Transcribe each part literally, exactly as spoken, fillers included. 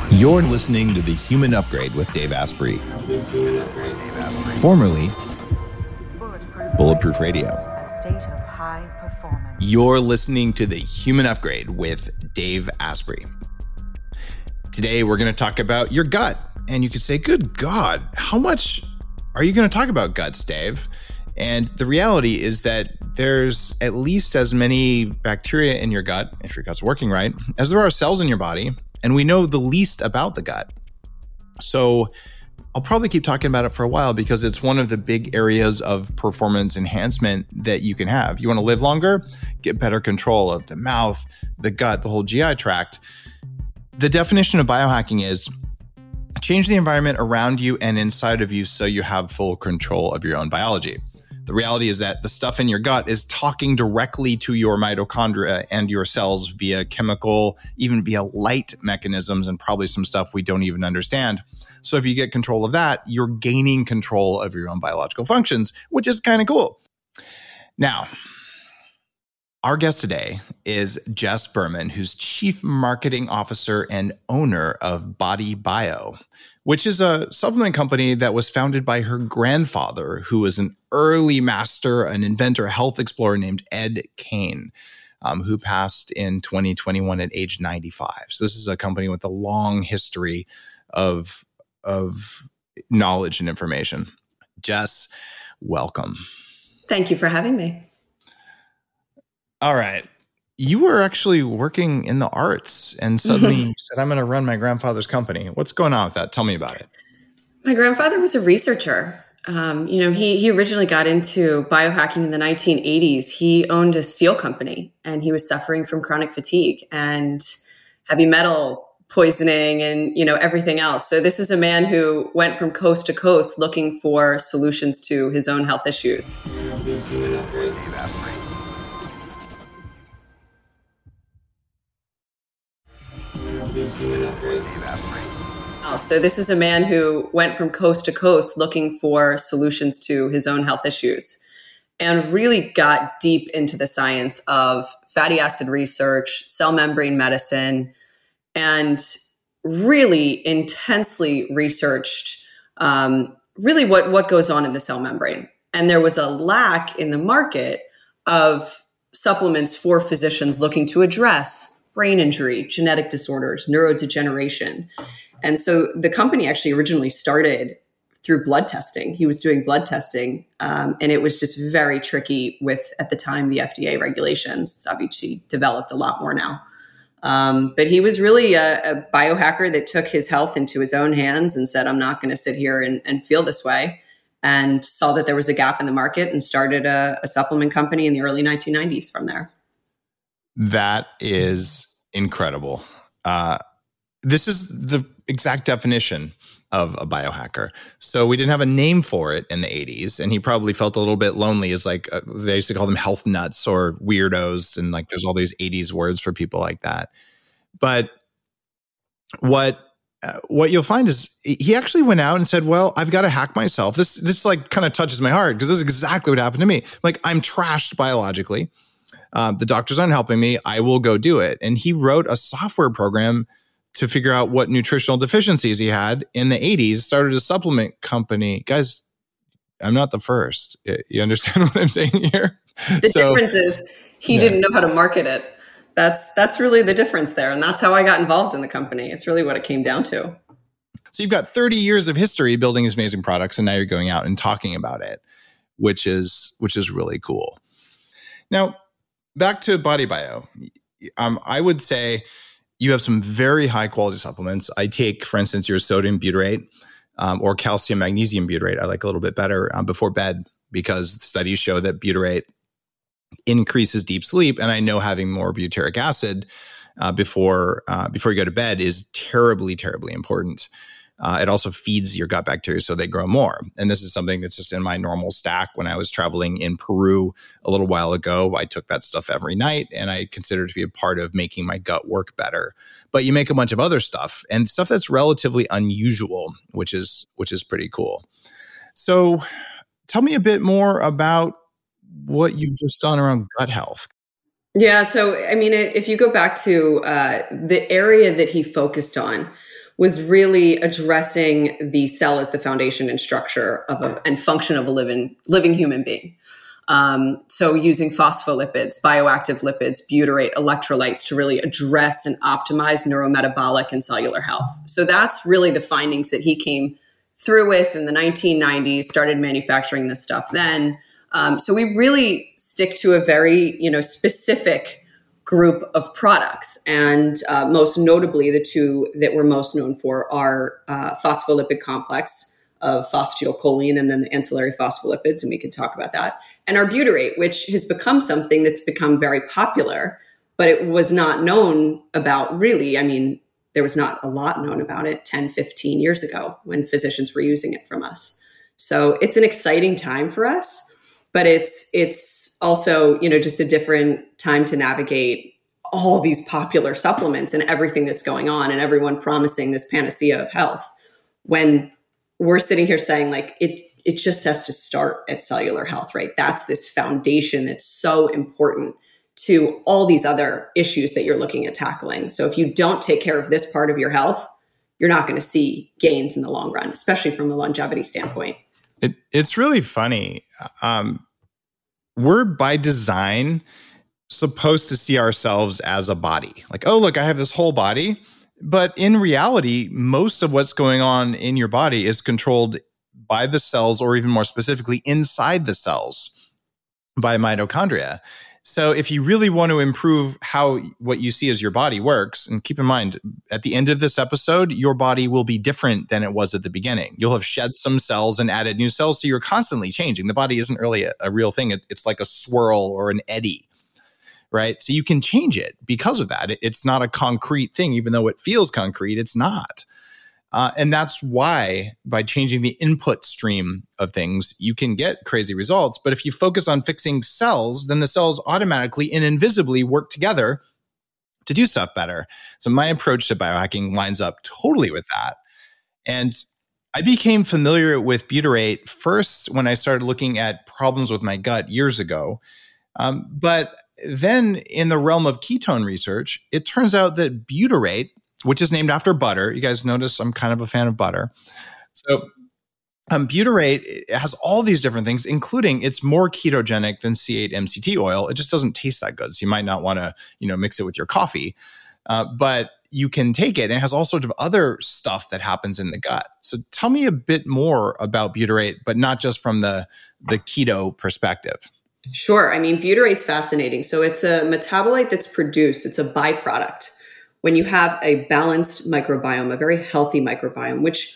You're listening to The Human Upgrade with Dave Asprey, formerly Bulletproof Radio. A state of high performance. You're listening to The Human Upgrade with Dave Asprey. Today, we're going to talk about your gut. And you could say, good God, how much are you going to talk about guts, Dave? And the reality is that there's at least as many bacteria in your gut, if your gut's working right, as there are cells in your body. And we know the least about the gut. So I'll probably keep talking about it for a while because it's one of the big areas of performance enhancement that you can have. You want to live longer, get better control of the mouth, the gut, the whole G I tract. The definition of biohacking is change the environment around you and inside of you so you have full control of your own biology. The reality is that the stuff in your gut is talking directly to your mitochondria and your cells via chemical, even via light mechanisms, and probably some stuff we don't even understand. So if you get control of that, you're gaining control of your own biological functions, which is kind of cool. Now, our guest today is Jess Berman, who's Chief Marketing Officer and owner of Body Bio, which is a supplement company that was founded by her grandfather, who was an early master, an inventor, a health explorer named Ed Kane, um, who passed in twenty twenty-one at age ninety-five. So this is a company with a long history of, of knowledge and information. Jess, welcome. Thank you for having me. All right. You were actually working in the arts and suddenly said, I'm going to run my grandfather's company. What's going on with that? Tell me about it. My grandfather was a researcher. Um, you know, he he originally got into biohacking in the nineteen eighties. He owned a steel company and he was suffering from chronic fatigue and heavy metal poisoning and, you know, everything else. So this is a man who went from coast to coast looking for solutions to his own health issues. So this is a man who went from coast to coast looking for solutions to his own health issues and really got deep into the science of fatty acid research, cell membrane medicine, and really intensely researched um, really what, what goes on in the cell membrane. And there was a lack in the market of supplements for physicians looking to address brain injury, genetic disorders, neurodegeneration. And so the company actually originally started through blood testing. He was doing blood testing, um, and it was just very tricky with, at the time, the F D A regulations. It's obviously developed a lot more now. Um, but he was really a, a biohacker that took his health into his own hands and said, I'm not going to sit here and, and feel this way, and saw that there was a gap in the market and started a, a supplement company in the early nineteen nineties from there. That is incredible. Uh, this is the exact definition of a biohacker. So we didn't have a name for it in the eighties, and he probably felt a little bit lonely. As like uh, they used to call them health nuts or weirdos, and like there's all these eighties words for people like that. But what uh, what you'll find is he actually went out and said, "Well, I've got to hack myself." This this like kind of touches my heart because this is exactly what happened to me. Like I'm trashed biologically. Uh, the doctors aren't helping me. I will go do it. And he wrote a software program to figure out what nutritional deficiencies he had in the eighties, started a supplement company. Guys, I'm not the first. You understand what I'm saying here? The so, difference is he yeah. didn't know how to market it. That's that's really the difference there. And that's how I got involved in the company. It's really what it came down to. So you've got thirty years of history building these amazing products, and now you're going out and talking about it, which is which is really cool. Now, back to Body Bio. Um, I would say you have some very high quality supplements. I take, for instance, your sodium butyrate um, or calcium magnesium butyrate. I like a little bit better um, before bed because studies show that butyrate increases deep sleep. And I know having more butyric acid uh, before uh, before you go to bed is terribly, terribly important. Uh, it also feeds your gut bacteria so they grow more. And this is something that's just in my normal stack. When I was traveling in Peru a little while ago, I took that stuff every night and I consider it to be a part of making my gut work better. But you make a bunch of other stuff and stuff that's relatively unusual, which is which is pretty cool. So tell me a bit more about what you've just done around gut health. Yeah. So, I mean, if you go back to uh, the area that he focused on was really addressing the cell as the foundation and structure of a, and function of a living, living human being. Um, so using phospholipids, bioactive lipids, butyrate, electrolytes to really address and optimize neurometabolic and cellular health. So that's really the findings that he came through with in the nineteen nineties, started manufacturing this stuff then. Um, so we really stick to a very, you know, specific group of products. And uh, most notably, the two that we're most known for are uh, phospholipid complex of phosphatidylcholine and then the ancillary phospholipids, and we can talk about that. And our butyrate, which has become something that's become very popular, but it was not known about really. I mean, there was not a lot known about it ten, fifteen years ago when physicians were using it from us. So it's an exciting time for us, but it's it's also, you know, just a different time to navigate all these popular supplements and everything that's going on and everyone promising this panacea of health when we're sitting here saying like it it just has to start at cellular health, right? That's this foundation that's so important to all these other issues that you're looking at tackling. So if you don't take care of this part of your health, you're not going to see gains in the long run, especially from a longevity standpoint. It, it's really funny. Um, we're by design supposed to see ourselves as a body. Like, oh, look, I have this whole body. But in reality, most of what's going on in your body is controlled by the cells, or even more specifically, inside the cells by mitochondria. So if you really want to improve how what you see as your body works, and keep in mind, at the end of this episode, your body will be different than it was at the beginning. You'll have shed some cells and added new cells, so you're constantly changing. The body isn't really a, a real thing. It, it's like a swirl or an eddy, right? So you can change it because of that. It, it's not a concrete thing, even though it feels concrete, it's not. Uh, and that's why by changing the input stream of things, you can get crazy results. But if you focus on fixing cells, then the cells automatically and invisibly work together to do stuff better. So my approach to biohacking lines up totally with that. And I became familiar with butyrate first when I started looking at problems with my gut years ago. Um, but then in the realm of ketone research, it turns out that butyrate, which is named after butter. You guys notice I'm kind of a fan of butter. So um, butyrate has all these different things, including it's more ketogenic than C eight M C T oil. It just doesn't taste that good. So you might not want to, you know, mix it with your coffee, uh, but you can take it. And it has all sorts of other stuff that happens in the gut. So tell me a bit more about butyrate, but not just from the, the keto perspective. Sure. I mean, butyrate's fascinating. So it's a metabolite that's produced. It's a byproduct when you have a balanced microbiome, a very healthy microbiome, which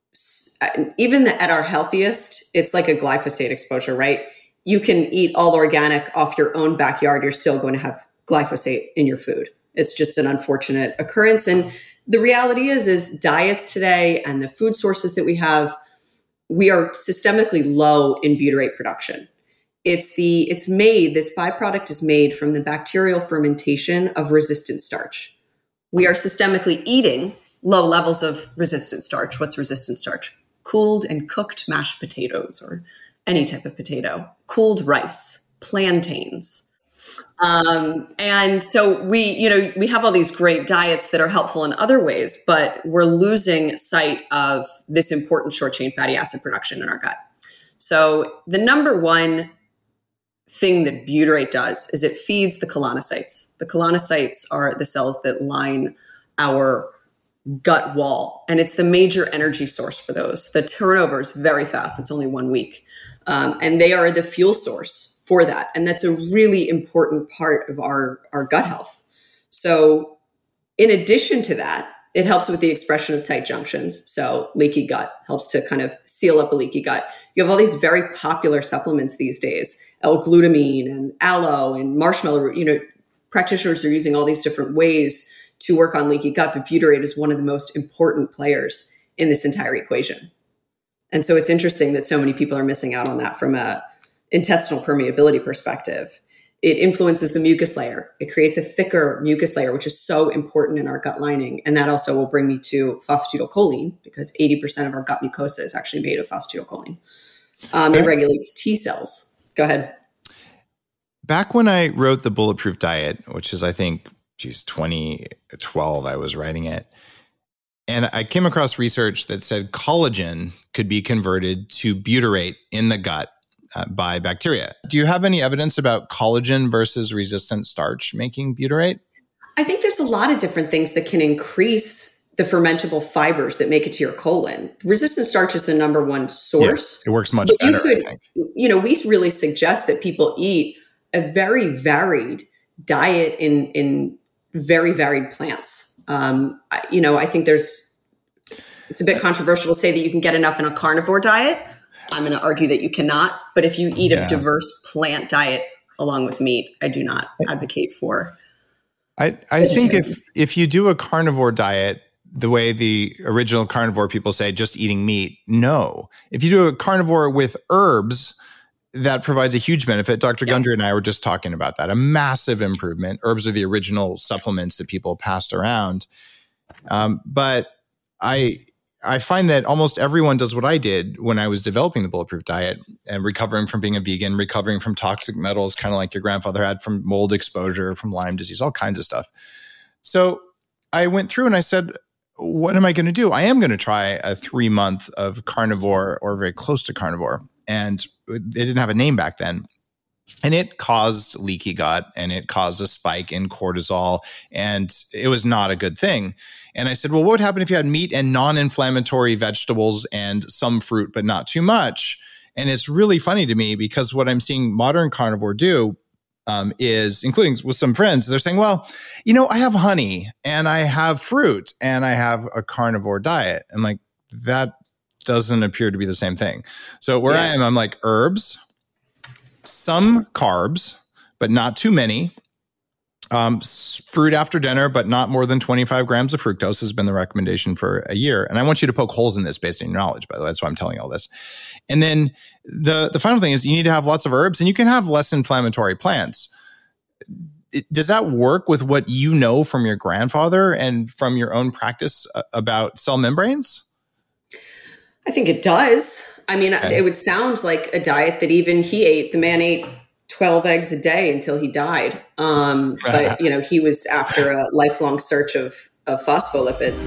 even at our healthiest, it's like a glyphosate exposure, right? You can eat all organic off your own backyard. You're still going to have glyphosate in your food. It's just an unfortunate occurrence. And the reality is, is diets today and the food sources that we have, we are systemically low in butyrate production. It's the, it's made, this byproduct is made from the bacterial fermentation of resistant starch. We are systemically eating low levels of resistant starch. What's resistant starch? Cooled and cooked mashed potatoes or any type of potato, cooled rice, plantains. Um, and so we, you know, we have all these great diets that are helpful in other ways, but we're losing sight of this important short chain fatty acid production in our gut. So the number one thing that butyrate does is it feeds the colonocytes. The colonocytes are the cells that line our gut wall, and it's the major energy source for those. The turnover is very fast. It's only one week. Um, and they are the fuel source for that. And that's a really important part of our, our gut health. So in addition to that, it helps with the expression of tight junctions. So leaky gut helps to kind of seal up a leaky gut. You have all these very popular supplements these days, L-glutamine and aloe and marshmallow root. You know, practitioners are using all these different ways to work on leaky gut, but butyrate is one of the most important players in this entire equation. And so it's interesting that so many people are missing out on that from a intestinal permeability perspective. It influences the mucus layer. It creates a thicker mucus layer, which is so important in our gut lining. And that also will bring me to phosphatidylcholine, because eighty percent of our gut mucosa is actually made of phosphatidylcholine. Um, it regulates T cells. Go ahead. Back when I wrote the Bulletproof Diet, which is, I think, geez, twenty twelve, I was writing it. And I came across research that said collagen could be converted to butyrate in the gut uh, by bacteria. Do you have any evidence about collagen versus resistant starch making butyrate? I think there's a lot of different things that can increase the fermentable fibers that make it to your colon. Resistant starch is the number one source. Yeah, it works much but better, could, I think. You know, we really suggest that people eat a very varied diet in, in very varied plants. Um, I, you know, I think there's, it's a bit controversial to say that you can get enough in a carnivore diet. I'm going to argue that you cannot. But if you eat yeah. a diverse plant diet along with meat, I do not advocate for. I, I think if if you do a carnivore diet, the way the original carnivore people say, just eating meat, no. If you do a carnivore with herbs, that provides a huge benefit. Doctor Yeah. Gundry and I were just talking about that. A massive improvement. Herbs are the original supplements that people passed around. Um, but I I find that almost everyone does what I did when I was developing the Bulletproof Diet and recovering from being a vegan, recovering from toxic metals, kind of like your grandfather had from mold exposure, from Lyme disease, all kinds of stuff. So I went through and I said, what am I going to do? I am going to try a three month of carnivore or very close to carnivore. And it didn't have a name back then. And it caused leaky gut and it caused a spike in cortisol. And it was not a good thing. And I said, well, what would happen if you had meat and non-inflammatory vegetables and some fruit, but not too much? And it's really funny to me because what I'm seeing modern carnivore do Um, is, including with some friends, they're saying, well, you know, I have honey and I have fruit and I have a carnivore diet. And like, that doesn't appear to be the same thing. So where yeah. I am, I'm like herbs, some carbs, but not too many. Um, fruit after dinner, but not more than twenty-five grams of fructose has been the recommendation for a year. And I want you to poke holes in this based on your knowledge, by the way. That's why I'm telling you all this. And then the, the final thing is you need to have lots of herbs and you can have less inflammatory plants. It, does that work with what you know from your grandfather and from your own practice uh, about cell membranes? I think it does. I mean, okay. It would sound like a diet that even he ate. The man ate twelve eggs a day until he died. Um, but, you know, he was after a lifelong search of, of phospholipids.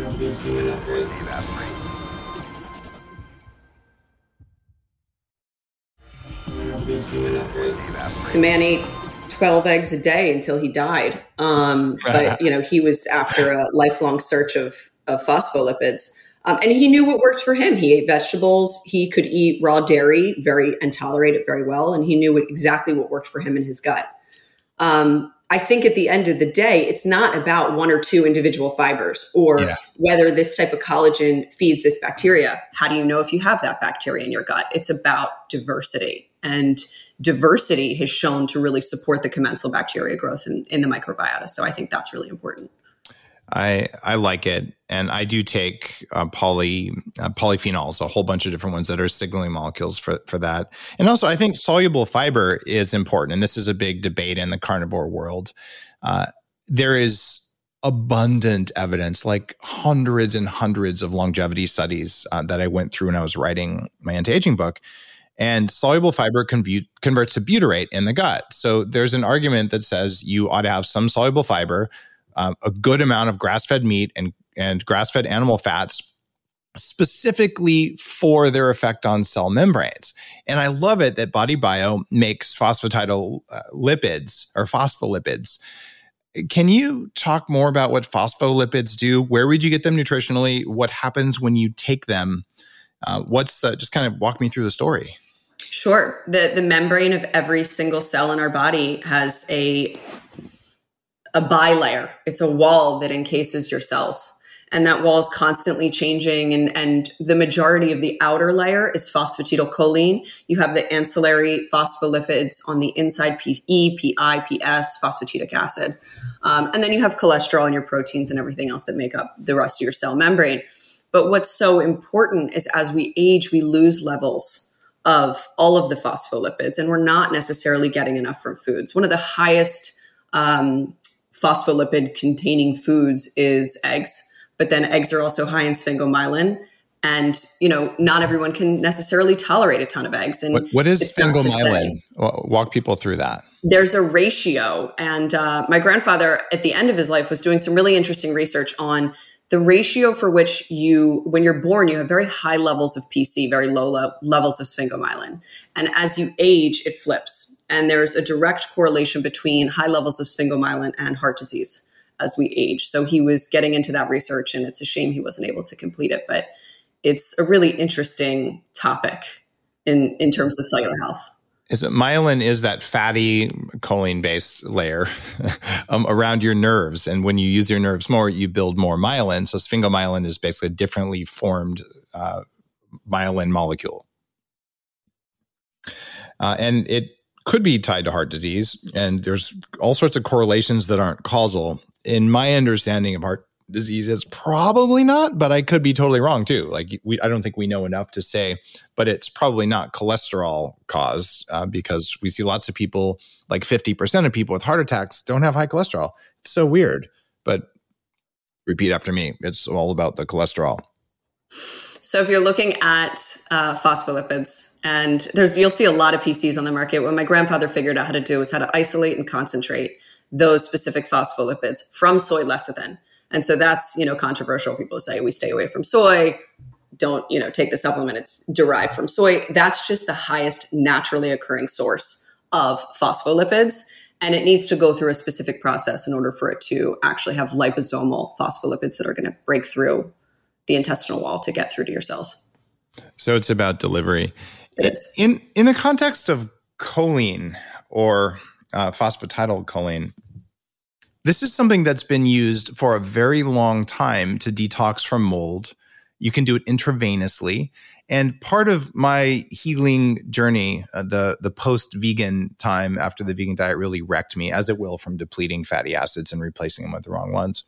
The man ate twelve eggs a day until he died. Um, but, you know, he was after a lifelong search of, of phospholipids. Um, and he knew what worked for him. He ate vegetables. He could eat raw dairy very and tolerate it very well. And he knew what, exactly what worked for him in his gut. Um, I think at the end of the day, it's not about one or two individual fibers or yeah. whether this type of collagen feeds this bacteria. How do you know if you have that bacteria in your gut? It's about diversity. And diversity has shown to really support the commensal bacteria growth in, in the microbiota. So I think that's really important. I I like it, and I do take uh, poly uh, polyphenols, a whole bunch of different ones that are signaling molecules for for that. And also, I think soluble fiber is important, and this is a big debate in the carnivore world. Uh, there is abundant evidence, like hundreds and hundreds of longevity studies uh, that I went through when I was writing my anti-aging book. And soluble fiber conv- converts to butyrate in the gut. So there's an argument that says you ought to have some soluble fiber, Um, a good amount of grass-fed meat and, and grass-fed animal fats specifically for their effect on cell membranes. And I love it that BodyBio makes phosphatidylipids or phospholipids. Can you talk more about what phospholipids do? Where would you get them nutritionally? What happens when you take them? Uh, what's the, just kind of walk me through the story. Sure. The, the membrane of every single cell in our body has a a bilayer. It's a wall that encases your cells. And that wall is constantly changing. And, and the majority of the outer layer is phosphatidylcholine. You have the ancillary phospholipids on the inside, P E, P I, P S, phosphatidic acid. Um, and then you have cholesterol and your proteins and everything else that make up the rest of your cell membrane. But what's so important is as we age, we lose levels of all of the phospholipids, and we're not necessarily getting enough from foods. One of the highest um, phospholipid containing foods is eggs, but then eggs are also high in sphingomyelin. And, you know, not everyone can necessarily tolerate a ton of eggs. And what, what is sphingomyelin? Walk people through that. There's a ratio. And uh, my grandfather at the end of his life was doing some really interesting research on the ratio for which you, when you're born, you have very high levels of P C, very low le- levels of sphingomyelin. And as you age, it flips. And there's a direct correlation between high levels of sphingomyelin and heart disease as we age. So he was getting into that research, and it's a shame he wasn't able to complete it. But it's a really interesting topic in, in terms of cellular health. Is it myelin is that fatty choline-based layer um, around your nerves. And when you use your nerves more, you build more myelin. So sphingomyelin is basically a differently formed uh, myelin molecule. Uh, and it could be tied to heart disease. And there's all sorts of correlations that aren't causal. In my understanding of heart disease, it's probably not, but I could be totally wrong too. Like we, I don't think we know enough to say, but it's probably not cholesterol caused uh, because we see lots of people, like fifty percent of people with heart attacks don't have high cholesterol. It's so weird, but repeat after me. It's all about the cholesterol. So if you're looking at uh, phospholipids, and there's, you'll see a lot of P Cs on the market. What my grandfather figured out how to do is how to isolate and concentrate those specific phospholipids from soy lecithin. And so that's, you know, controversial. People say we stay away from soy, don't, you know, take the supplement. It's derived from soy. That's just the highest naturally occurring source of phospholipids. And it needs to go through a specific process in order for it to actually have liposomal phospholipids that are going to break through the intestinal wall to get through to your cells. So it's about delivery. It is. In, in the context of choline or uh, phosphatidylcholine, this is something that's been used for a very long time to detox from mold. You can do it intravenously. And part of my healing journey, uh, the, the post-vegan time after the vegan diet really wrecked me, as it will from depleting fatty acids and replacing them with the wrong ones.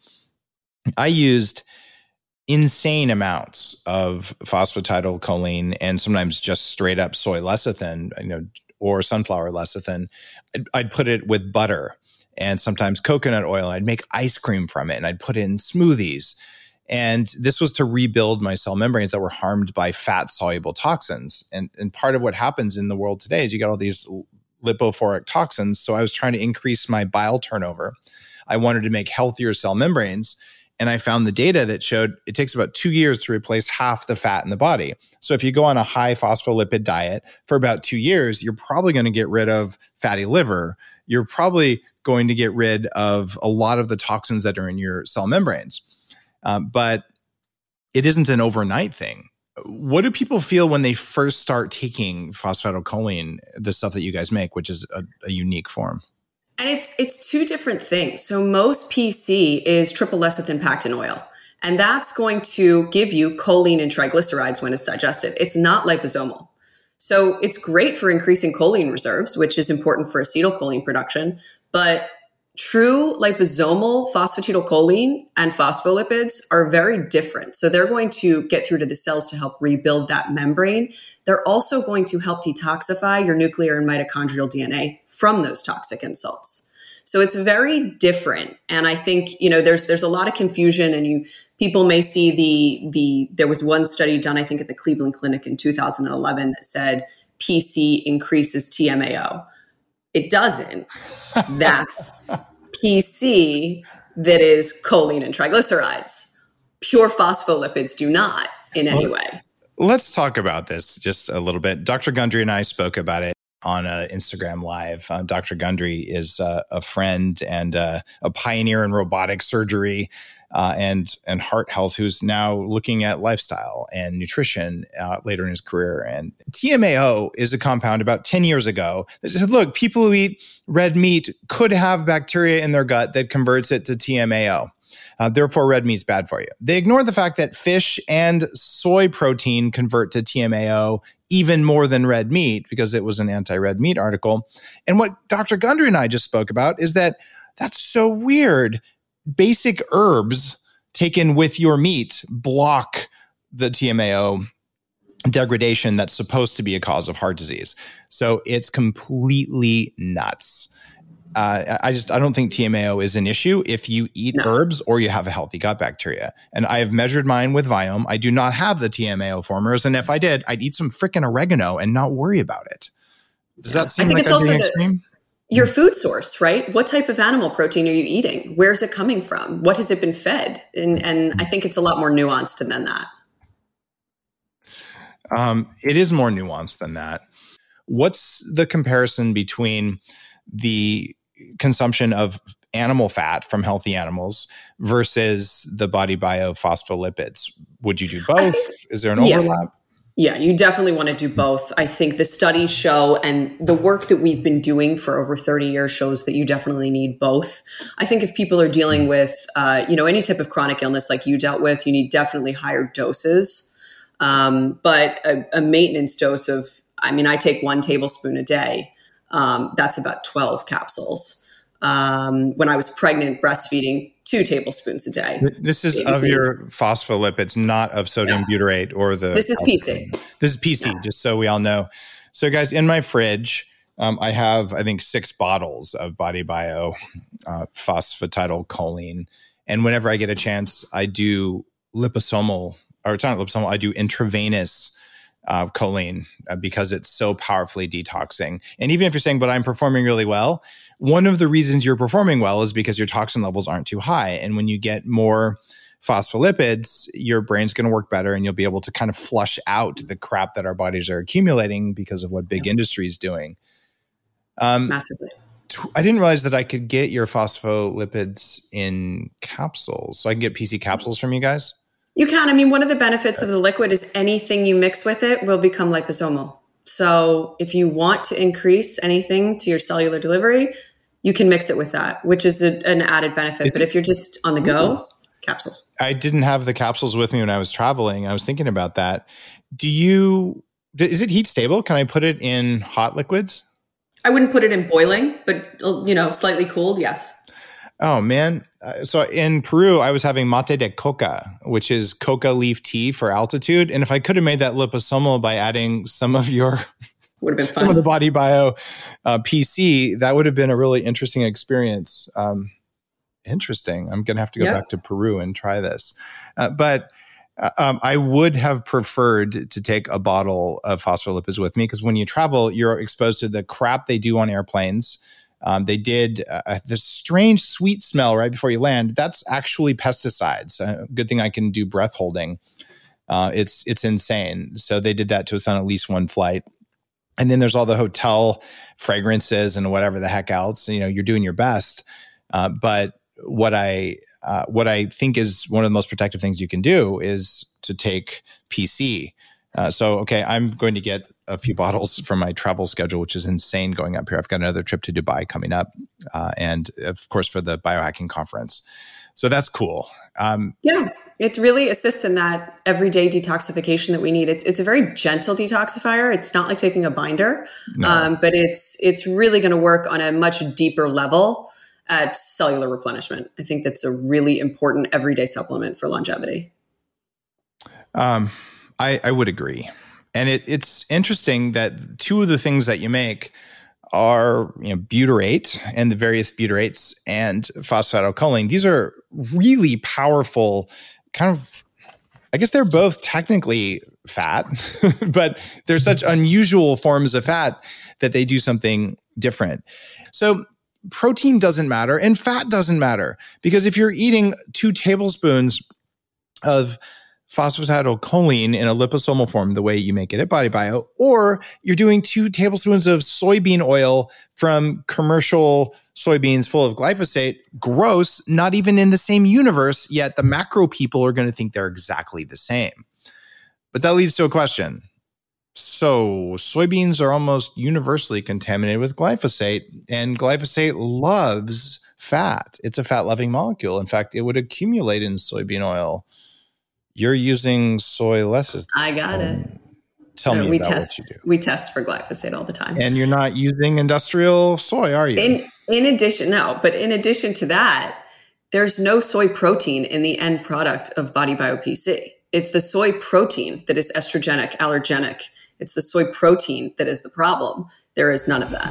I used insane amounts of phosphatidylcholine and sometimes just straight up soy lecithin, you know, or sunflower lecithin. I'd, I'd put it with butter and sometimes coconut oil. I'd make ice cream from it and I'd put it in smoothies. And this was to rebuild my cell membranes that were harmed by fat-soluble toxins. And, and part of what happens in the world today is you got all these lipophoric toxins. So I was trying to increase my bile turnover. I wanted to make healthier cell membranes. And I found the data that showed it takes about two years to replace half the fat in the body. So if you go on a high phospholipid diet for about two years, you're probably going to get rid of fatty liver. You're probably going to get rid of a lot of the toxins that are in your cell membranes. Um, but it isn't an overnight thing. What do people feel when they first start taking phosphatidylcholine, the stuff that you guys make, which is a, a unique form? And it's it's two different things. So most P C is triple lecithin packed in oil. And that's going to give you choline and triglycerides when it's digested. It's not liposomal. So it's great for increasing choline reserves, which is important for acetylcholine production. But true liposomal phosphatidylcholine and phospholipids are very different. So they're going to get through to the cells to help rebuild that membrane. They're also going to help detoxify your nuclear and mitochondrial D N A from those toxic insults. So it's very different. And I think, you know, there's there's a lot of confusion, and you people may see the the there was one study done, I think, at the Cleveland Clinic in two thousand eleven that said P C increases T M A O. It doesn't. That's P C that is choline and triglycerides. Pure phospholipids do not in any way. Let's talk about this just a little bit. Doctor Gundry and I spoke about it on an Instagram Live. Uh, Doctor Gundry is uh, a friend and uh, a pioneer in robotic surgery uh, and and heart health, who's now looking at lifestyle and nutrition uh, later in his career. And T M A O is a compound about ten years ago that said, look, people who eat red meat could have bacteria in their gut that converts it to T M A O. Uh, therefore, red meat's bad for you. They ignored the fact that fish and soy protein convert to T M A O even more than red meat because it was an anti-red meat article. And what Doctor Gundry and I just spoke about is that that's so weird. Basic herbs taken with your meat block the T M A O degradation that's supposed to be a cause of heart disease. So it's completely nuts. Uh, I just, I don't think T M A O is an issue if you eat no. herbs or you have a healthy gut bacteria. And I have measured mine with Viome. I do not have the T M A O formers. And if I did, I'd eat some freaking oregano and not worry about it. Does yeah. that seem like I'm being extreme? your food source, right? What type of animal protein are you eating? Where's it coming from? What has it been fed? And, and I think it's a lot more nuanced than that. Um, it is more nuanced than that. What's the comparison between the consumption of animal fat from healthy animals versus the BodyBio phospholipids? Would you do both? Think, is there an overlap? Yeah. Yeah, you definitely want to do both. I think the studies show, and the work that we've been doing for over thirty years shows that you definitely need both. I think if people are dealing with, uh, you know, any type of chronic illness like you dealt with, you need definitely higher doses. Um, but a, a maintenance dose of, I mean, I take one tablespoon a day. Um, that's about twelve capsules. Um, when I was pregnant, breastfeeding, two tablespoons a day. This is of your phospholipids, not of sodium yeah. butyrate or the... This is P C. This is P C, yeah. just so we all know. So guys, in my fridge, um, I have, I think, six bottles of BodyBio uh, phosphatidylcholine. And whenever I get a chance, I do liposomal, or it's not liposomal, I do intravenous uh, choline uh, because it's so powerfully detoxing. And even if you're saying, but I'm performing really well, one of the reasons you're performing well is because your toxin levels aren't too high. And when you get more phospholipids, your brain's going to work better and you'll be able to kind of flush out the crap that our bodies are accumulating because of what big yeah. industry is doing. Um, Massively. I didn't realize that I could get your phospholipids in capsules. So I can get P C capsules from you guys? You can. I mean, one of the benefits of the liquid is anything you mix with it will become liposomal. So if you want to increase anything to your cellular delivery, you can mix it with that, which is a, an added benefit. It's, but if you're just on the go, capsules. I didn't have the capsules with me when I was traveling. I was thinking about that. Do you, is it heat stable? Can I put it in hot liquids? I wouldn't put it in boiling, but, you know, slightly cooled, yes. Oh, man. Uh, so in Peru, I was having mate de coca, which is coca leaf tea for altitude. And if I could have made that liposomal by adding some of your, would have been fun. some of the BodyBio uh, P C, that would have been a really interesting experience. Um, interesting. I'm going to have to go yep. back to Peru and try this. Uh, but uh, um, I would have preferred to take a bottle of phospholipids with me because when you travel, you're exposed to the crap they do on airplanes. Um, they did uh, this strange sweet smell right before you land. That's actually pesticides. Uh, good thing I can do breath holding. Uh, it's it's insane. So they did that to us on at least one flight. And then there's all the hotel fragrances and whatever the heck else. You know, you're doing your best. Uh, but what I uh, what I think is one of the most protective things you can do is to take P C. Uh, so, okay, I'm going to get a few bottles from my travel schedule, which is insane going up here. I've got another trip to Dubai coming up. Uh, and of course, for the biohacking conference. So that's cool. Um, yeah, it really assists in that everyday detoxification that we need. It's it's a very gentle detoxifier. It's not like taking a binder, no. um, but it's it's really going to work on a much deeper level at cellular replenishment. I think that's a really important everyday supplement for longevity. Um. I, I would agree. And it, it's interesting that two of the things that you make are, you know, butyrate and the various butyrates and phosphatidylcholine. These are really powerful kind of, I guess they're both technically fat, but they're such unusual forms of fat that they do something different. So protein doesn't matter and fat doesn't matter because if you're eating two tablespoons of phosphatidylcholine in a liposomal form, the way you make it at BodyBio, or you're doing two tablespoons of soybean oil from commercial soybeans full of glyphosate, gross, not even in the same universe, yet the macro people are going to think they're exactly the same. But that leads to a question. So soybeans are almost universally contaminated with glyphosate, and glyphosate loves fat. It's a fat-loving molecule. In fact, it would accumulate in soybean oil. You're using soy less. I got it. Tell no, me we about test, what you do. We test for glyphosate all the time. And you're not using industrial soy, are you? In, in addition, no. But in addition to that, there's no soy protein in the end product of BodyBio P C. It's the soy protein that is estrogenic, allergenic. It's the soy protein that is the problem. There is none of that.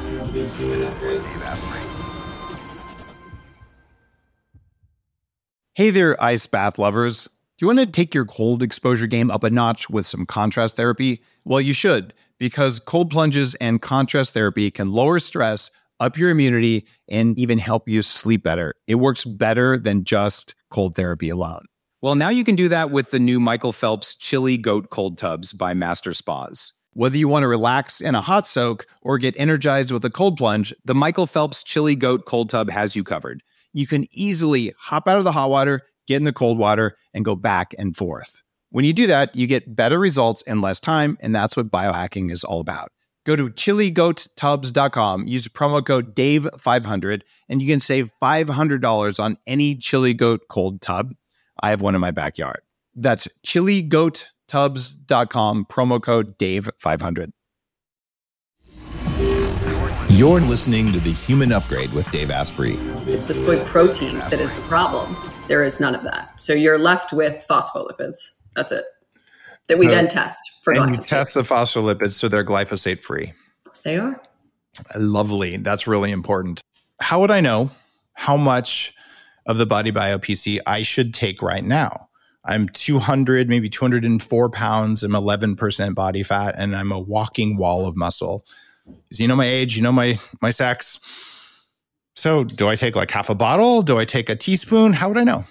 Hey there, ice bath lovers. Do you want to take your cold exposure game up a notch with some contrast therapy? Well, you should, because cold plunges and contrast therapy can lower stress, up your immunity, and even help you sleep better. It works better than just cold therapy alone. Well, now you can do that with the new Michael Phelps Chili Goat Cold Tubs by Master Spas. Whether you want to relax in a hot soak or get energized with a cold plunge, the Michael Phelps Chili Goat Cold Tub has you covered. You can easily hop out of the hot water, get in the cold water, and go back and forth. When you do that, you get better results in less time, and that's what biohacking is all about. Go to chili goat tubs dot com, use promo code Dave five hundred, and you can save five hundred dollars on any Chili Goat cold tub. I have one in my backyard. That's chili goat tubs dot com, promo code Dave five hundred. You're listening to The Human Upgrade with Dave Asprey. It's the soy protein that is the problem. There is none of that. So you're left with phospholipids. That's it. That we so, then test for and glyphosate. You test the phospholipids so they're glyphosate free. They are. Lovely. That's really important. How would I know how much of the Body Bio P C I should take right now? I'm two hundred, maybe two hundred four pounds. I'm eleven percent body fat, and I'm a walking wall of muscle. Because you know my age, you know my my sex. So do I take like half a bottle? Do I take a teaspoon? How would I know?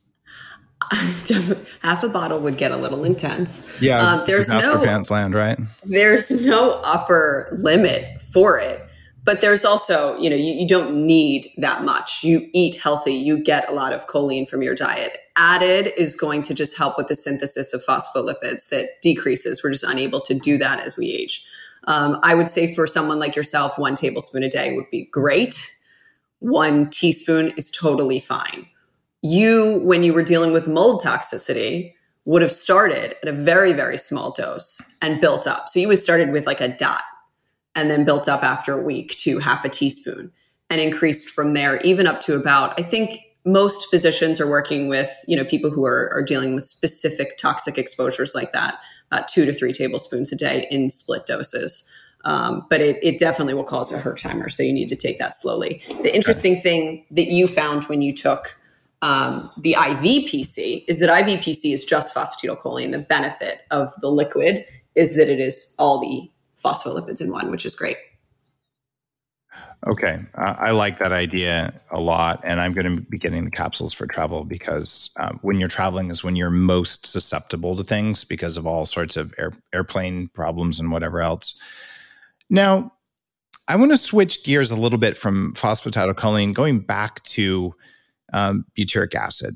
Half a bottle would get a little intense. Yeah, um, there's no pants land, right? There's no upper limit for it, but there's also, you know, you, you don't need that much. You eat healthy, you get a lot of choline from your diet. Added is going to just help with the synthesis of phospholipids that decreases. We're just unable to do that as we age. Um, I would say for someone like yourself, one tablespoon a day would be great. One teaspoon is totally fine. You, when you were dealing with mold toxicity, would have started at a very, very small dose and built up. So you would have started with like a dot and then built up after a week to half a teaspoon and increased from there, even up to about, I think most physicians are working with, you know, people who are, are dealing with specific toxic exposures like that, uh, two to three tablespoons a day in split doses. Um, but it, it definitely will cause a Herxheimer. So you need to take that slowly. The interesting thing that you found when you took Um, the I V P C is that I V P C is just phosphatidylcholine. The benefit of the liquid is that it is all the phospholipids in one, which is great. Okay. Uh, I like that idea a lot. And I'm going to be getting the capsules for travel because um, when you're traveling is when you're most susceptible to things because of all sorts of air, airplane problems and whatever else. Now, I want to switch gears a little bit from phosphatidylcholine, going back to Um, butyric acid.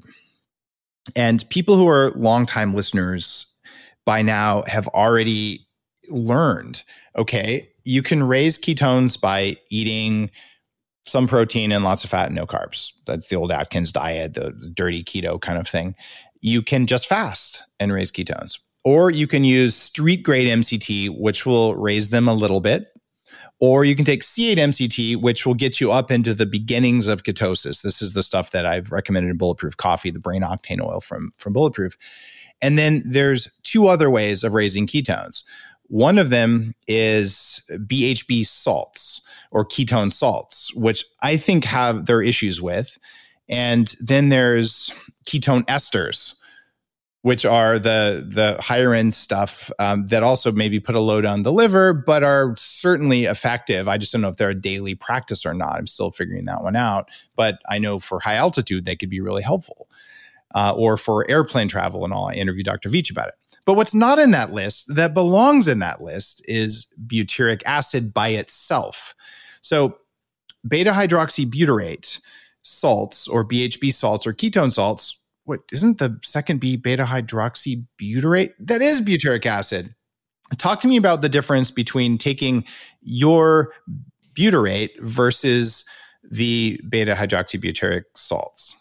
And people who are longtime listeners by now have already learned, okay, you can raise ketones by eating some protein and lots of fat and no carbs. That's the old Atkins diet, the, the dirty keto kind of thing. You can just fast and raise ketones. Or you can use street grade M C T, which will raise them a little bit. Or you can take C eight M C T, which will get you up into the beginnings of ketosis. This is the stuff that I've recommended in Bulletproof Coffee, the brain octane oil from, from Bulletproof. And then there's two other ways of raising ketones. One of them is B H B salts or ketone salts, which I think have their issues with. And then there's ketone esters, which are the the higher end stuff um, that also maybe put a load on the liver, but are certainly effective. I just don't know if they're a daily practice or not. I'm still figuring that one out. But I know for high altitude, they could be really helpful. Uh, or for airplane travel and all. I interviewed Doctor Veach about it. But what's not in that list that belongs in that list is butyric acid by itself. So beta hydroxybutyrate salts or B H B salts or ketone salts, what isn't the second B beta hydroxybutyrate? That is butyric acid. Talk to me about the difference between taking your butyrate versus the beta hydroxybutyric salts.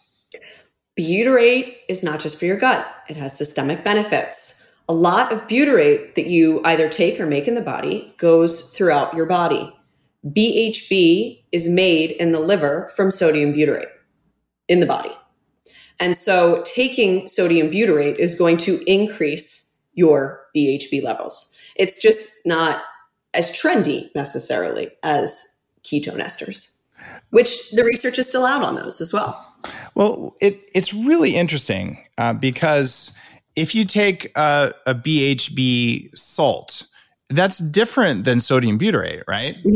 Butyrate is not just for your gut. It has systemic benefits. A lot of butyrate that you either take or make in the body goes throughout your body. B H B is made in the liver from sodium butyrate in the body. And so taking sodium butyrate is going to increase your B H B levels. It's just not as trendy necessarily as ketone esters, which the research is still out on those as well. Well, it, it's really interesting uh, because if you take a, a B H B salt, that's different than sodium butyrate, right? Mm-hmm. Like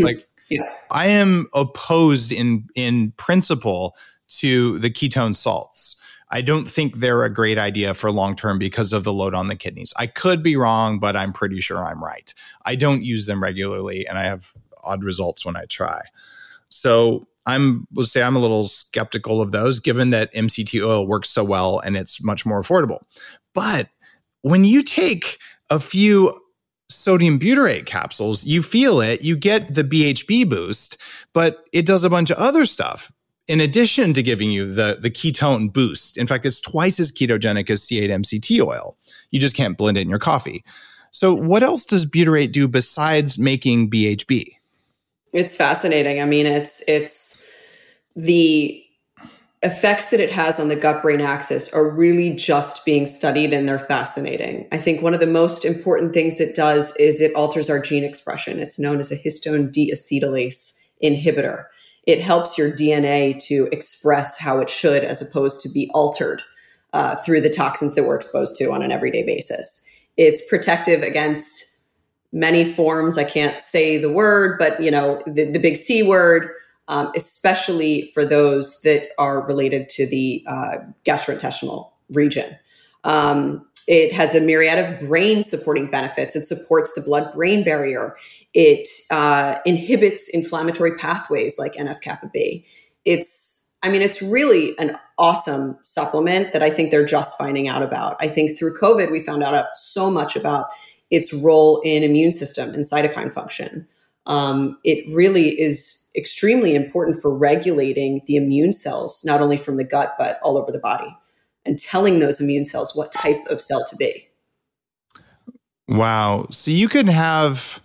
Yeah. I am opposed in in principle to the ketone salts. I don't think they're a great idea for long term because of the load on the kidneys. I could be wrong, but I'm pretty sure I'm right. I don't use them regularly, and I have odd results when I try. So I'm, we'll say I'm a little skeptical of those, given that M C T oil works so well and it's much more affordable. But when you take a few sodium butyrate capsules, you feel it, you get the B H B boost, but it does a bunch of other stuff in addition to giving you the, the ketone boost. In fact, it's twice as ketogenic as C eight M C T oil. You just can't blend it in your coffee. So what else does butyrate do besides making B H B? It's fascinating. I mean, it's it's the effects that it has on the gut-brain axis are really just being studied, and they're fascinating. I think one of the most important things it does is it alters our gene expression. It's known as a histone deacetylase inhibitor. It helps your D N A to express how it should, as opposed to be altered uh, through the toxins that we're exposed to on an everyday basis. It's protective against many forms. I can't say the word, but you know, the, the big C word, um, especially for those that are related to the uh, gastrointestinal region. Um, it has a myriad of brain supporting benefits. It supports the blood-brain barrier. It uh, inhibits inflammatory pathways like N F kappa B. It's, I mean, it's really an awesome supplement that I think they're just finding out about. I think through COVID, we found out so much about its role in immune system and cytokine function. Um, it really is extremely important for regulating the immune cells, not only from the gut, but all over the body, and telling those immune cells what type of cell to be. Wow. So you could have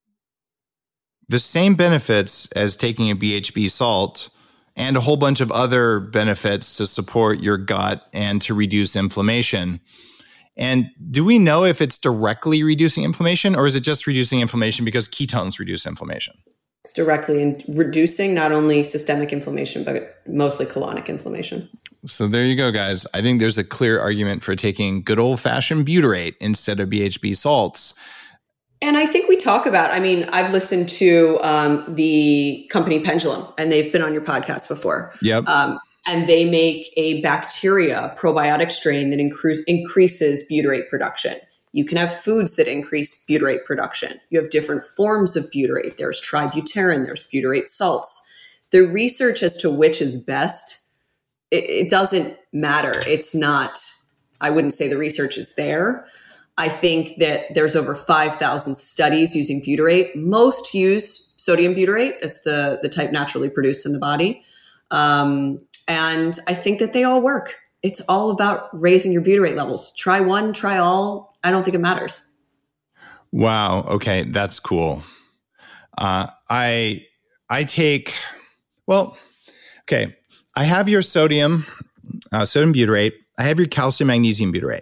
the same benefits as taking a B H B salt and a whole bunch of other benefits to support your gut and to reduce inflammation. And do we know if it's directly reducing inflammation, or is it just reducing inflammation because ketones reduce inflammation? It's directly in reducing not only systemic inflammation, but mostly colonic inflammation. So there you go, guys. I think there's a clear argument for taking good old-fashioned butyrate instead of B H B salts. And I think we talk about, I mean, I've listened to um, the company Pendulum, and they've been on your podcast before. Yep. Um, and they make a bacteria probiotic strain that incre- increases butyrate production. You can have foods that increase butyrate production. You have different forms of butyrate. There's tributyrin, there's butyrate salts. The research as to which is best, it, it doesn't matter. It's not, I wouldn't say the research is there. I think that there's over five thousand studies using butyrate. Most use sodium butyrate. It's the, the type naturally produced in the body. Um, and I think that they all work. It's all about raising your butyrate levels. Try one, try all. I don't think it matters. Wow. Okay. That's cool. Uh, I, I take, well, okay. I have your sodium, uh, sodium butyrate. I have your calcium magnesium butyrate.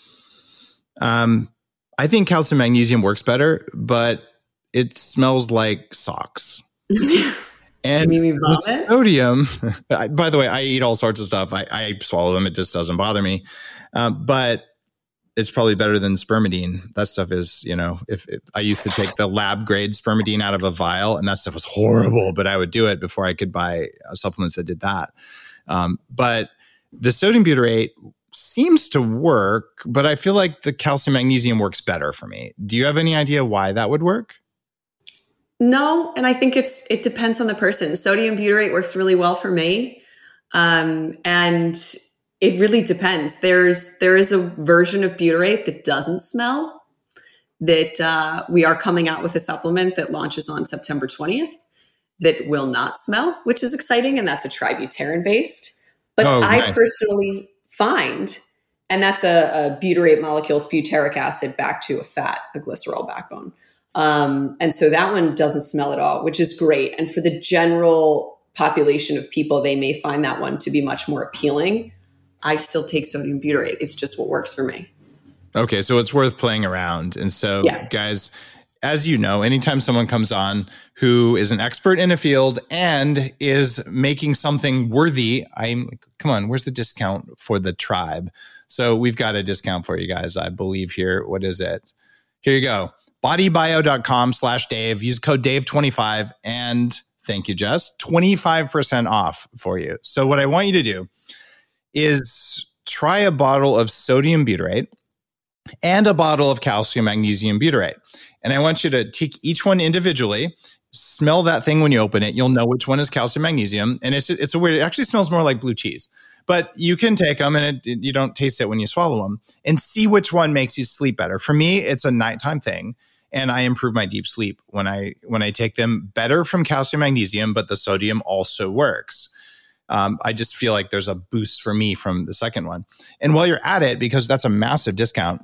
Um, I think calcium magnesium works better, but it smells like socks. And the sodium, by the way, I eat all sorts of stuff. I, I swallow them. It just doesn't bother me. Um, but it's probably better than spermidine. That stuff is, you know, if, if I used to take the lab grade spermidine out of a vial, and that stuff was horrible, but I would do it before I could buy uh, supplements that did that. Um, but the sodium butyrate seems to work, but I feel like the calcium magnesium works better for me. Do you have any idea why that would work? No, and I think it's it depends on the person. Sodium butyrate works really well for me, um, and it really depends. There's there is a version of butyrate that doesn't smell. That uh, we are coming out with a supplement that launches on September twentieth that will not smell, which is exciting, and that's a tributyrin based. But oh, I nice. personally find, and that's a, a butyrate molecule. It's butyric acid back to a fat, a glycerol backbone. Um, and so that one doesn't smell at all, which is great. And for the general population of people, they may find that one to be much more appealing. I still take sodium butyrate. It's just what works for me. Okay. So it's worth playing around. And so yeah. Guys, as you know, anytime someone comes on who is an expert in a field and is making something worthy, I'm like, come on, where's the discount for the tribe? So we've got a discount for you guys, I believe here. What is it? Here you go. bodybio.com slash Dave. Use code Dave twenty-five and thank you, Jess, twenty-five percent off for you. So what I want you to do is try a bottle of sodium butyrate and a bottle of calcium magnesium butyrate. And I want you to take each one individually, smell that thing when you open it. You'll know which one is calcium magnesium. And it's it's a weird, it actually smells more like blue cheese. But you can take them and it, it, you don't taste it when you swallow them and see which one makes you sleep better. For me, it's a nighttime thing. And I improve my deep sleep when I when I take them, better from calcium magnesium, but the sodium also works. Um, I just feel like there's a boost for me from the second one. And while you're at it, because that's a massive discount,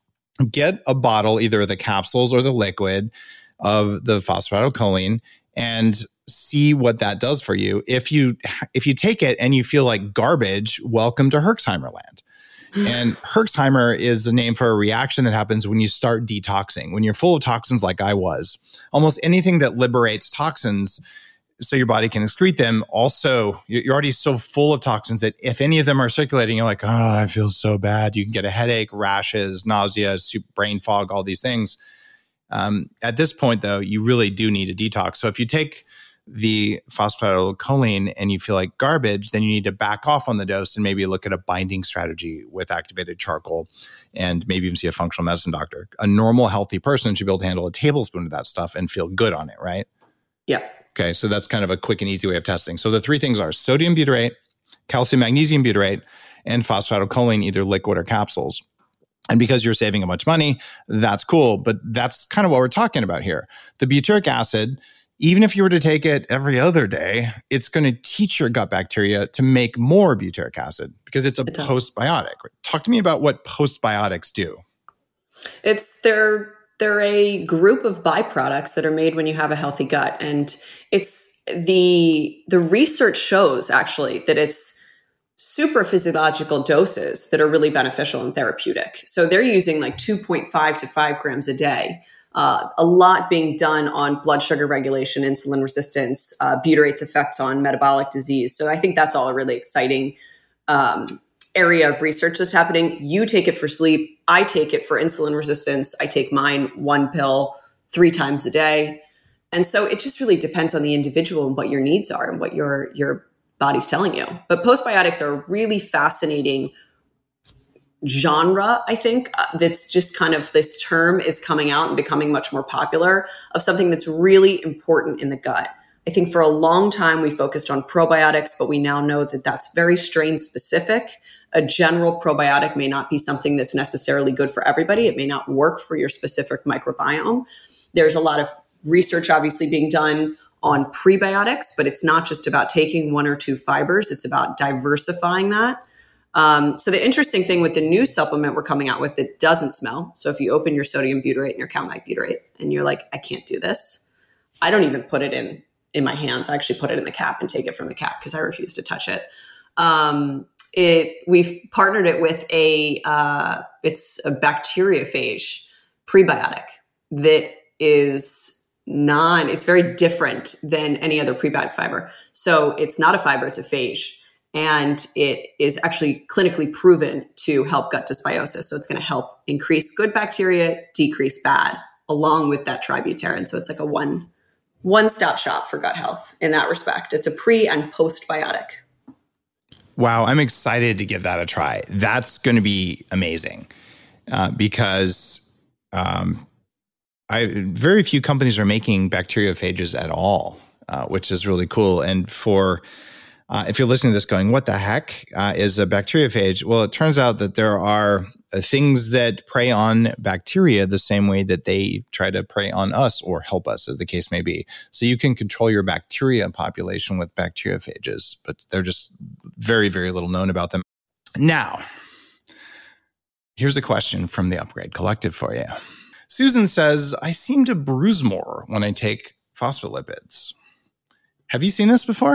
get a bottle, either the capsules or the liquid of the phosphatidylcholine, and see what that does for you. If you if you take it and you feel like garbage, welcome to Herxheimer land. And Herxheimer is a name for a reaction that happens when you start detoxing. When you're full of toxins like I was, almost anything that liberates toxins so your body can excrete them, also, you're already so full of toxins that if any of them are circulating, you're like, oh, I feel so bad. You can get a headache, rashes, nausea, brain fog, all these things. Um, at this point, though, you really do need a detox. So if you take the phosphatidylcholine and you feel like garbage, then you need to back off on the dose and maybe look at a binding strategy with activated charcoal and maybe even see a functional medicine doctor. A normal, healthy person should be able to handle a tablespoon of that stuff and feel good on it, right? Yeah. Okay, so that's kind of a quick and easy way of testing. So the three things are sodium butyrate, calcium magnesium butyrate, and phosphatidylcholine, either liquid or capsules. And because you're saving a bunch of money, that's cool. But that's kind of what we're talking about here. The butyric acid, even if you were to take it every other day, it's going to teach your gut bacteria to make more butyric acid because it's a it postbiotic. Talk to me about what postbiotics do. It's they're they're a group of byproducts that are made when you have a healthy gut, and it's the the research shows actually that it's super physiological doses that are really beneficial and therapeutic. So they're using like two point five to five grams a day. Uh, a lot being done on blood sugar regulation, insulin resistance, uh, butyrate's effects on metabolic disease. So I think that's all a really exciting um, area of research that's happening. You take it for sleep. I take it for insulin resistance. I take mine one pill three times a day. And so it just really depends on the individual and what your needs are and what your, your body's telling you. But postbiotics are a really fascinating genre, I think, uh, that's just kind of, this term is coming out and becoming much more popular, of something that's really important in the gut. I think for a long time we focused on probiotics, but we now know that that's very strain specific. A general probiotic may not be something that's necessarily good for everybody. It may not work for your specific microbiome. There's a lot of research obviously being done on prebiotics, but it's not just about taking one or two fibers. It's about diversifying that. Um, so the interesting thing with the new supplement we're coming out with that doesn't smell. So if you open your sodium butyrate and your calmag butyrate and you're like, I can't do this. I don't even put it in, in my hands. I actually put it in the cap and take it from the cap because I refuse to touch it. Um, it, we've partnered it with a, uh, it's a bacteriophage prebiotic that is non, it's very different than any other prebiotic fiber. So it's not a fiber, it's a phage. And it is actually clinically proven to help gut dysbiosis. So it's going to help increase good bacteria, decrease bad, along with that tributarin. So it's like a one, one-stop shop for gut health in that respect. It's a pre and postbiotic. Wow, I'm excited to give that a try. That's going to be amazing uh, because um, I very few companies are making bacteriophages at all, uh, which is really cool. And for Uh, if you're listening to this going, what the heck uh, is a bacteriophage? Well, it turns out that there are uh, things that prey on bacteria the same way that they try to prey on us or help us, as the case may be. So you can control your bacteria population with bacteriophages, but they're just very, very little known about them. Now, here's a question from the Upgrade Collective for you. Susan says, I seem to bruise more when I take phospholipids. Have you seen this before?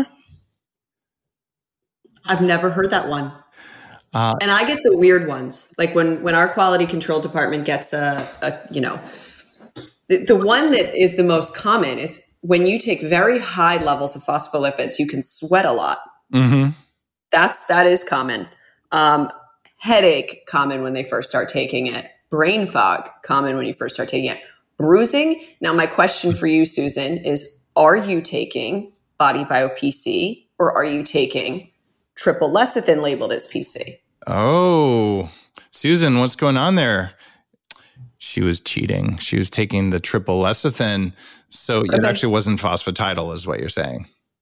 I've never heard that one. Uh, and I get the weird ones. Like when, when our quality control department gets a, a you know, the, the one that is the most common is when you take very high levels of phospholipids, you can sweat a lot. Mm-hmm. That's, that is common. Um, headache, common when they first start taking it. Brain fog, common when you first start taking it. bruising. Now, my question for you, Susan, is are you taking BodyBio P C or are you taking triple lecithin labeled as P C? Oh, Susan, what's going on there? She was cheating. She was taking the triple lecithin. So it actually wasn't phosphatidyl is what you're saying.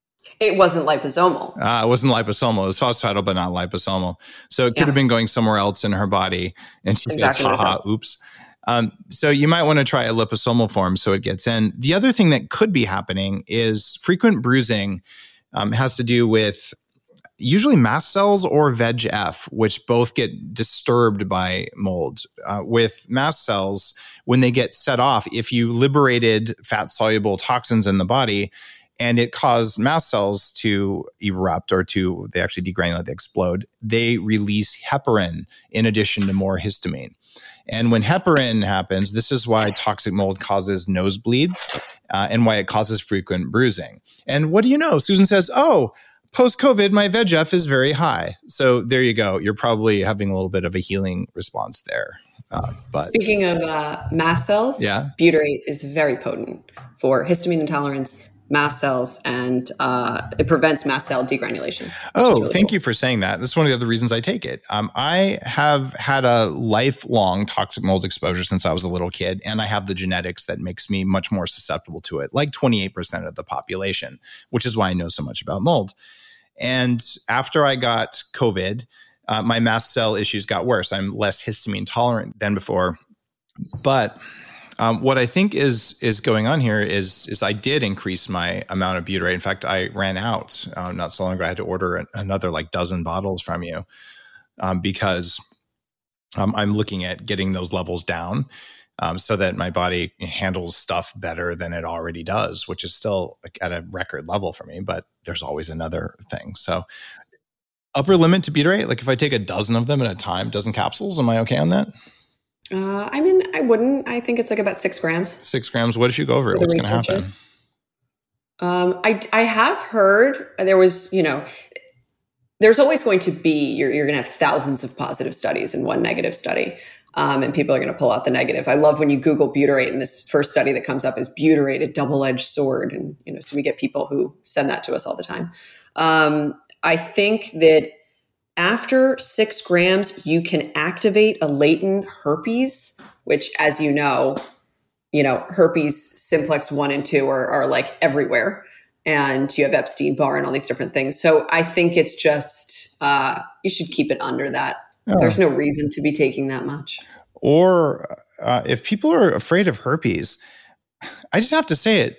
It wasn't liposomal. Uh, it wasn't liposomal. It was phosphatidyl, but not liposomal. So it could Yeah. have been going somewhere else in her body. And she Exactly says, what it haha, does. oops. Um, so you might want to try a liposomal form so it gets in. The other thing that could be happening is frequent bruising um, has to do with usually mast cells or V E G F, which both get disturbed by mold. Uh, with mast cells, when they get set off, if you liberated fat-soluble toxins in the body and it caused mast cells to erupt or to, they actually degranulate, they explode, they release heparin in addition to more histamine. And when heparin happens, this is why toxic mold causes nosebleeds uh, and why it causes frequent bruising. And what do you know? Susan says, oh, post-COVID, my V E G F is very high. So there you go. You're probably having a little bit of a healing response there. Uh, but Speaking of uh, mast cells, Yeah. butyrate is very potent for histamine intolerance, mast cells, and uh, it prevents mast cell degranulation. Oh, really thank cool. you for saying that. That's one of the other reasons I take it. Um, I have had a lifelong toxic mold exposure since I was a little kid, and I have the genetics that makes me much more susceptible to it, like twenty-eight percent of the population, which is why I know so much about mold. And after I got COVID, uh, my mast cell issues got worse. I'm less histamine tolerant than before. But um, what I think is is going on here is is I did increase my amount of butyrate. In fact, I ran out uh, not so long ago. I had to order an, another like dozen bottles from you um, because um, I'm looking at getting those levels down um, so that my body handles stuff better than it already does, which is still like at a record level for me. But there's always another thing. So upper limit to butyrate, like if I take a dozen of them at a time, dozen capsules, am I okay on that? Uh, I mean, I wouldn't. I think it's like about six grams. Six grams. What if you go over it? The What's going to happen? researchers. Um, I, I have heard there was, you know, there's always going to be, you're, you're going to have thousands of positive studies and one negative study. Um, and people are going to pull out the negative. I love when you Google butyrate and this first study that comes up is butyrate, a double-edged sword. And, you know, so we get people who send that to us all the time. Um, I think that after six grams, you can activate a latent herpes, which, as you know, you know, herpes simplex one and two are, are like everywhere. And you have Epstein-Barr and all these different things. So I think it's just, uh, you should keep it under that. Oh. There's no reason to be taking that much. Or uh, if people are afraid of herpes, I just have to say it.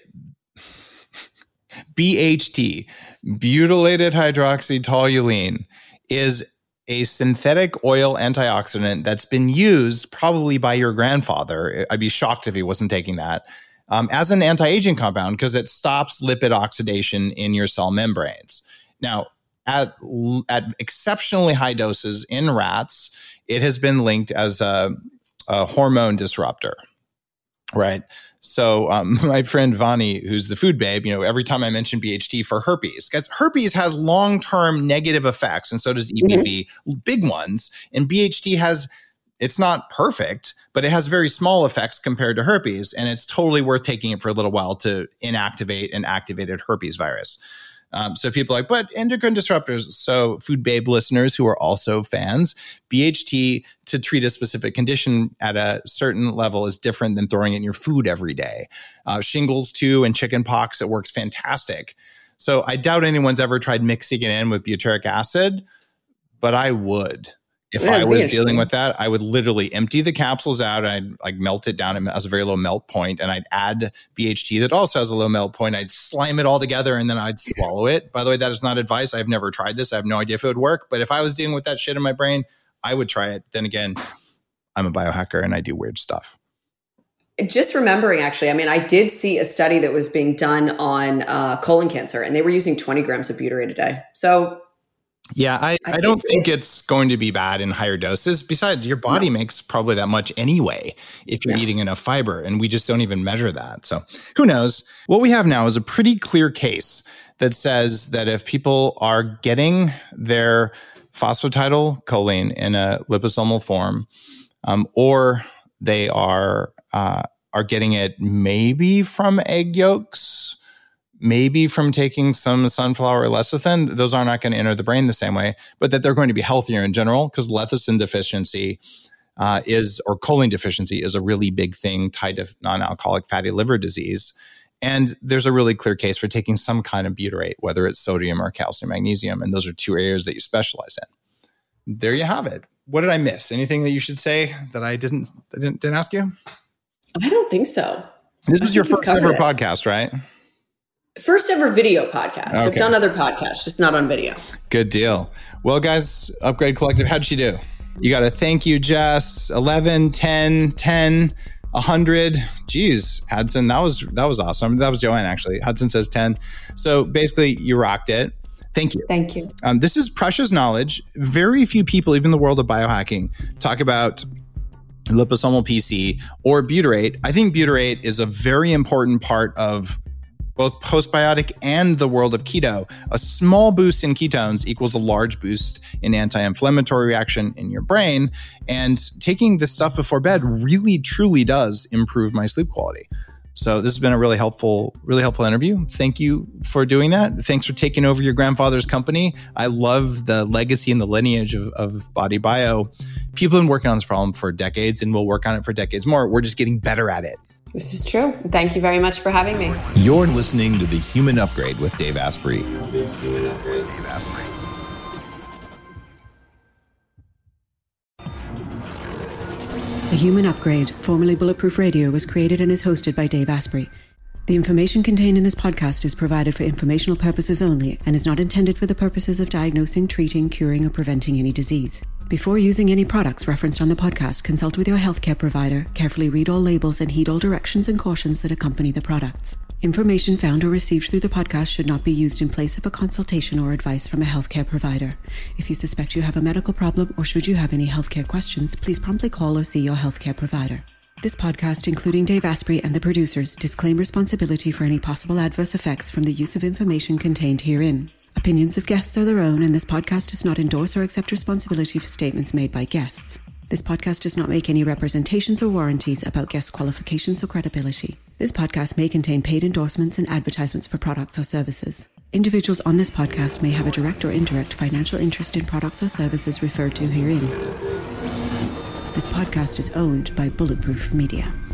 B H T, butylated hydroxytoluene, is a synthetic oil antioxidant that's been used probably by your grandfather. I'd be shocked if he wasn't taking that um, as an anti-aging compound because it stops lipid oxidation in your cell membranes. Now, at, at exceptionally high doses in rats, it has been linked as a, a hormone disruptor, right? So um, my friend Vani, who's the food babe, you know, every time I mention B H T for herpes, because herpes has long-term negative effects, and so does E B V, mm-hmm. big ones. And B H T has, it's not perfect, but it has very small effects compared to herpes, and it's totally worth taking it for a little while to inactivate an activated herpes virus. Um, so people are like, but endocrine disruptors. So food babe listeners who are also fans, B H T to treat a specific condition at a certain level is different than throwing it in your food every day. Uh, shingles too, and chicken pox, it works fantastic. So I doubt anyone's ever tried mixing it in with butyric acid, but I would. If Yeah, I was dealing interesting. with that, I would literally empty the capsules out. And I'd like melt it down as a very low melt point, and I'd add B H T that also has a low melt point. I'd slime it all together, and then I'd swallow it. By the way, that is not advice. I've never tried this. I have no idea if it would work. But if I was dealing with that shit in my brain, I would try it. Then again, I'm a biohacker and I do weird stuff. Just remembering, actually, I mean, I did see a study that was being done on uh, colon cancer, and they were using twenty grams of butyrate a day. So Yeah, I, I I don't think think it's- it's going to be bad in higher doses. Besides, your body No. makes probably that much anyway if you're Yeah. eating enough fiber, and we just don't even measure that. So who knows? What we have now is a pretty clear case that says that if people are getting their phosphatidylcholine in a liposomal form, um, or they are uh, are getting it maybe from egg yolks, maybe from taking some sunflower lecithin. Those are not going to enter the brain the same way, but that they're going to be healthier in general because lecithin deficiency uh, is, or choline deficiency is a really big thing tied to non-alcoholic fatty liver disease. And there's a really clear case for taking some kind of butyrate, whether it's sodium or calcium, magnesium. And those are two areas that you specialize in. There you have it. What did I miss? Anything that you should say that I didn't didn't, didn't ask you? I don't think so. This was your first ever it. podcast, right? First ever video podcast. Okay. I've done other podcasts, just not on video. Good deal. Well, guys, Upgrade Collective, how'd she do? You got a thank you, Jess. eleven, ten, ten, one hundred. Geez, Hudson, that was that was awesome. That was Joanne, actually. Hudson says ten. So basically, you rocked it. Thank you. Thank you. Um, this is precious knowledge. Very few people, even in the world of biohacking, talk about liposomal P C or butyrate. I think butyrate is a very important part of both postbiotic and the world of keto. A small boost in ketones equals a large boost in anti-inflammatory reaction in your brain. And taking this stuff before bed really, truly does improve my sleep quality. So this has been a really helpful, really helpful interview. Thank you for doing that. Thanks for taking over your grandfather's company. I love the legacy and the lineage of, of Body Bio. People have been working on this problem for decades and will work on it for decades more. We're just getting better at it. This is true. Thank you very much for having me. You're listening to The Human Upgrade with Dave Asprey. The Human Upgrade, Dave Asprey. The Human Upgrade, formerly Bulletproof Radio, was created and is hosted by Dave Asprey. The information contained in this podcast is provided for informational purposes only and is not intended for the purposes of diagnosing, treating, curing, or preventing any disease. Before using any products referenced on the podcast, consult with your healthcare provider, carefully read all labels, and heed all directions and cautions that accompany the products. Information found or received through the podcast should not be used in place of a consultation or advice from a healthcare provider. If you suspect you have a medical problem or should you have any healthcare questions, please promptly call or see your healthcare provider. This podcast, including Dave Asprey and the producers, disclaim responsibility for any possible adverse effects from the use of information contained herein. Opinions of guests are their own, and this podcast does not endorse or accept responsibility for statements made by guests. This podcast does not make any representations or warranties about guest qualifications or credibility. This podcast may contain paid endorsements and advertisements for products or services. Individuals on this podcast may have a direct or indirect financial interest in products or services referred to herein. This podcast is owned by Bulletproof Media.